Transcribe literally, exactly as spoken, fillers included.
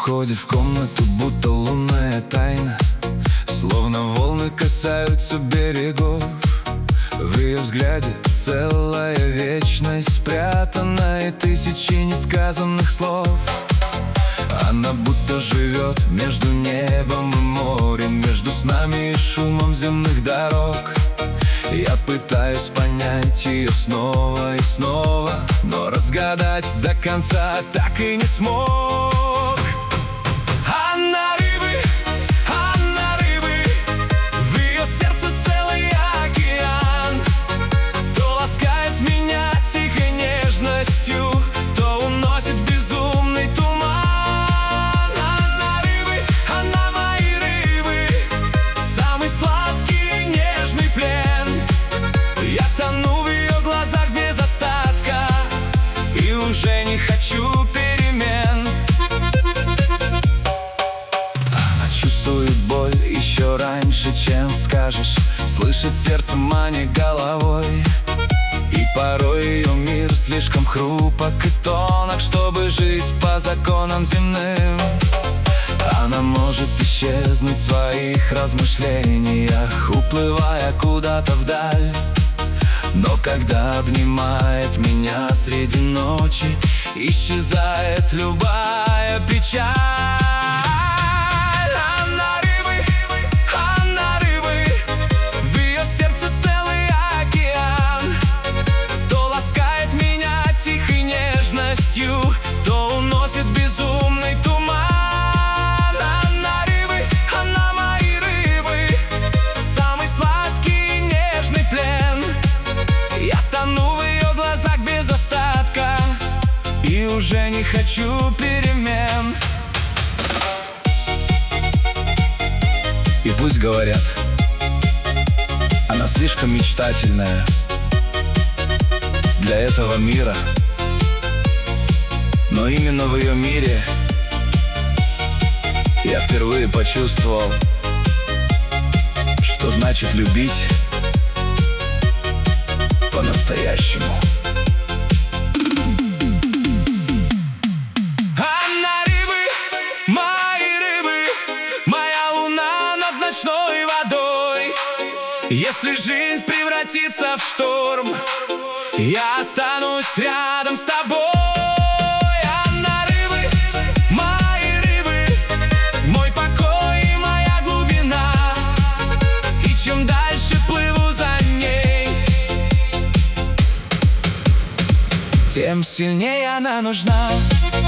Входит в комнату, будто лунная тайна, словно волны касаются берегов. В ее взгляде целая вечность спрятана, и тысячи несказанных слов. Она будто живет между небом и морем, между снами и шумом земных дорог. Я пытаюсь понять ее снова и снова, но разгадать до конца так и не смог. Она рыбы, она рыбы, в ее сердце целый океан. То ласкает меня тихой нежностью, то уносит в безумный туман. Она рыбы, она мои рыбы, самый сладкий и нежный плен. Я тону в ее глазах без остатка и уже не хочу перемен. Она чувствует боль еще раньше, чем скажешь, слышит сердцем, а не головой. И порой ее мир слишком хрупок и тонок, чтобы жить по законам земным. Она может исчезнуть в своих размышлениях, уплывая куда-то вдаль. Но когда обнимает меня среди ночи, исчезает любая печаль. Она рыбы, она рыбы, в ее сердце целый океан. То ласкает меня тихой нежностью, то уносит в безумный туман. Она рыбы, она мои рыбы, самый сладкий и нежный плен. Я тону в ее глазах без остатка и уже не хочу перемен. И пусть говорят, она слишком мечтательная для этого мира, но именно в ее мире я впервые почувствовал, что значит любить по-настоящему. Она рыбы, мои рыбы, моя луна над ночной водой. Если жизнь превратится в шторм, я останусь рядом с тобой. Она рыбы, мои рыбы, мой покой и моя глубина. И чем дальше плыву за ней, тем сильнее она нужна.